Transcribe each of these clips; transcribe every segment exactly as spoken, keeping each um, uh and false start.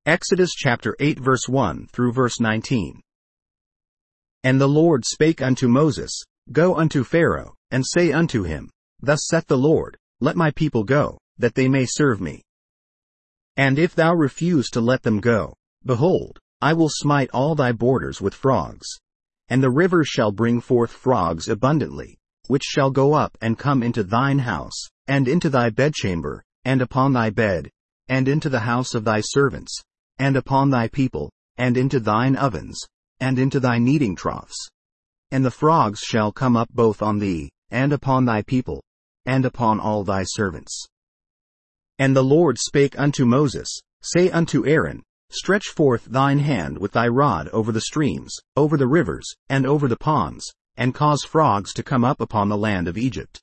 Exodus chapter eight verse one through verse nineteen. And the Lord spake unto Moses, Go unto Pharaoh, and say unto him, Thus saith the Lord, Let my people go, that they may serve me. And if thou refuse to let them go, behold, I will smite all thy borders with frogs. And the rivers shall bring forth frogs abundantly, which shall go up and come into thine house, and into thy bedchamber, and upon thy bed, and into the house of thy servants, and upon thy people, and into thine ovens, and into thy kneading troughs. And the frogs shall come up both on thee, and upon thy people, and upon all thy servants. And the Lord spake unto Moses, Say unto Aaron, Stretch forth thine hand with thy rod over the streams, over the rivers, and over the ponds, and cause frogs to come up upon the land of Egypt.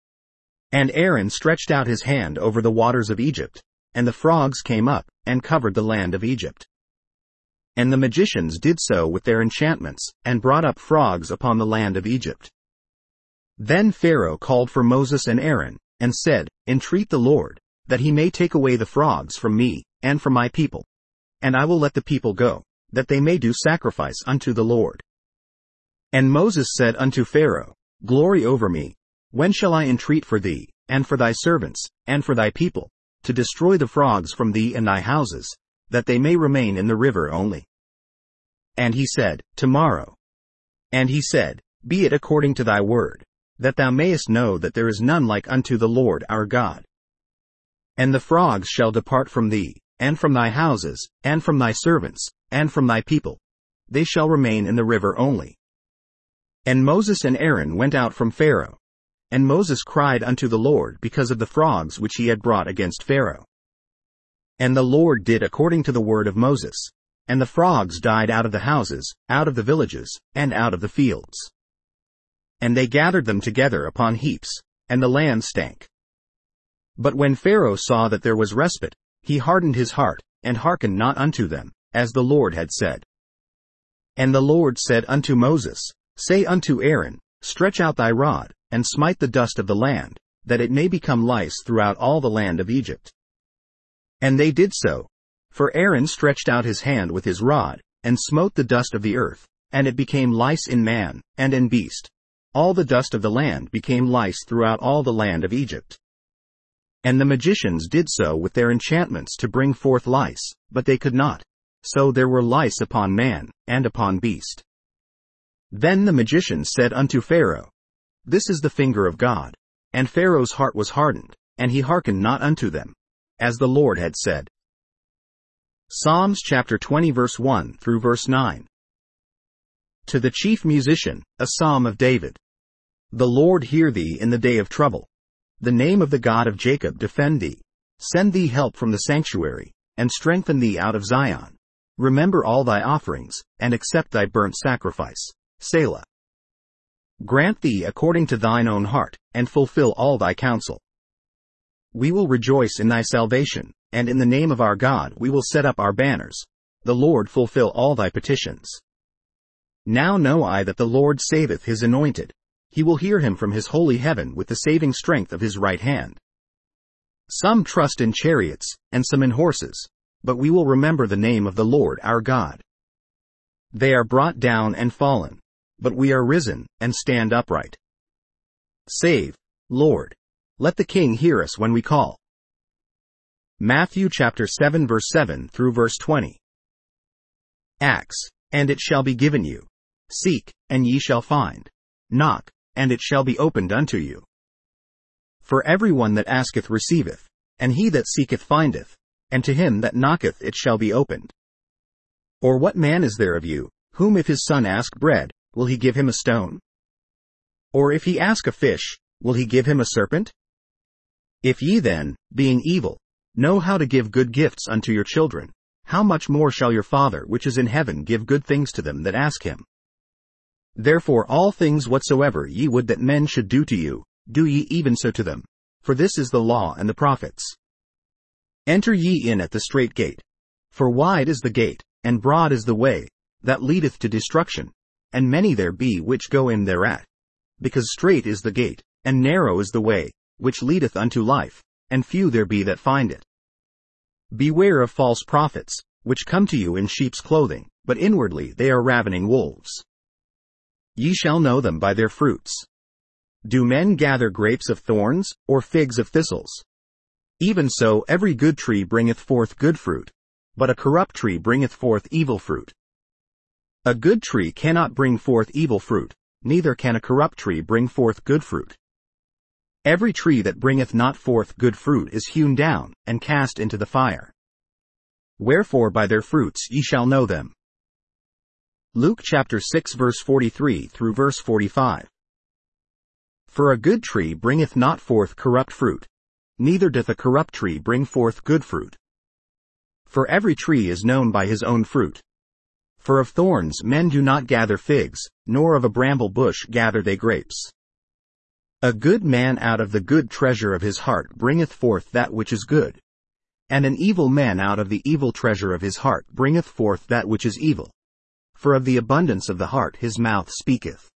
And Aaron stretched out his hand over the waters of Egypt, and the frogs came up, and covered the land of Egypt. And the magicians did so with their enchantments, and brought up frogs upon the land of Egypt. Then Pharaoh called for Moses and Aaron, and said, Entreat the Lord, that he may take away the frogs from me, and from my people. And I will let the people go, that they may do sacrifice unto the Lord. And Moses said unto Pharaoh, Glory over me, when shall I entreat for thee, and for thy servants, and for thy people, to destroy the frogs from thee and thy houses, that they may remain in the river only? And he said, Tomorrow. And he said, Be it according to thy word, that thou mayest know that there is none like unto the Lord our God. And the frogs shall depart from thee, and from thy houses, and from thy servants, and from thy people. They shall remain in the river only. And Moses and Aaron went out from Pharaoh. And Moses cried unto the Lord because of the frogs which he had brought against Pharaoh. And the Lord did according to the word of Moses. And the frogs died out of the houses, out of the villages, and out of the fields. And they gathered them together upon heaps, and the land stank. But when Pharaoh saw that there was respite, he hardened his heart, and hearkened not unto them, as the Lord had said. And the Lord said unto Moses, Say unto Aaron, Stretch out thy rod, and smite the dust of the land, that it may become lice throughout all the land of Egypt. And they did so. For Aaron stretched out his hand with his rod, and smote the dust of the earth, and it became lice in man, and in beast. All the dust of the land became lice throughout all the land of Egypt. And the magicians did so with their enchantments to bring forth lice, but they could not. So there were lice upon man, and upon beast. Then the magicians said unto Pharaoh, This is the finger of God. And Pharaoh's heart was hardened, and he hearkened not unto them, as the Lord had said. Psalms chapter twenty verse one through verse nine. To the chief musician, a psalm of David. The Lord hear thee in the day of trouble. The name of the God of Jacob defend thee. Send thee help from the sanctuary, and strengthen thee out of Zion. Remember all thy offerings, and accept thy burnt sacrifice. Selah. Grant thee according to thine own heart, and fulfill all thy counsel. We will rejoice in thy salvation, and in the name of our God we will set up our banners. The Lord fulfill all thy petitions. Now know I that the Lord saveth his anointed. He will hear him from his holy heaven with the saving strength of his right hand. Some trust in chariots, and some in horses, but we will remember the name of the Lord our God. They are brought down and fallen, but we are risen, and stand upright. Save, Lord. Let the King hear us when we call. Matthew chapter seven verse seven through verse twenty. Ask, and it shall be given you. Seek, and ye shall find. Knock, and it shall be opened unto you. For every one that asketh receiveth, and he that seeketh findeth, and to him that knocketh it shall be opened. Or what man is there of you, whom if his son ask bread, will he give him a stone? Or if he ask a fish, will he give him a serpent? If ye then, being evil, know how to give good gifts unto your children, how much more shall your Father which is in heaven give good things to them that ask him? Therefore all things whatsoever ye would that men should do to you, do ye even so to them. For this is the law and the prophets. Enter ye in at the strait gate. For wide is the gate, and broad is the way, that leadeth to destruction, and many there be which go in thereat. Because strait is the gate, and narrow is the way, which leadeth unto life, and few there be that find it. Beware of false prophets, which come to you in sheep's clothing, but inwardly they are ravening wolves. Ye shall know them by their fruits. Do men gather grapes of thorns, or figs of thistles? Even so every good tree bringeth forth good fruit, but a corrupt tree bringeth forth evil fruit. A good tree cannot bring forth evil fruit, neither can a corrupt tree bring forth good fruit. Every tree that bringeth not forth good fruit is hewn down, and cast into the fire. Wherefore by their fruits ye shall know them. Luke chapter six verse forty-three through verse forty-five. For a good tree bringeth not forth corrupt fruit, neither doth a corrupt tree bring forth good fruit. For every tree is known by his own fruit. For of thorns men do not gather figs, nor of a bramble bush gather they grapes. A good man out of the good treasure of his heart bringeth forth that which is good, and an evil man out of the evil treasure of his heart bringeth forth that which is evil. For of the abundance of the heart his mouth speaketh.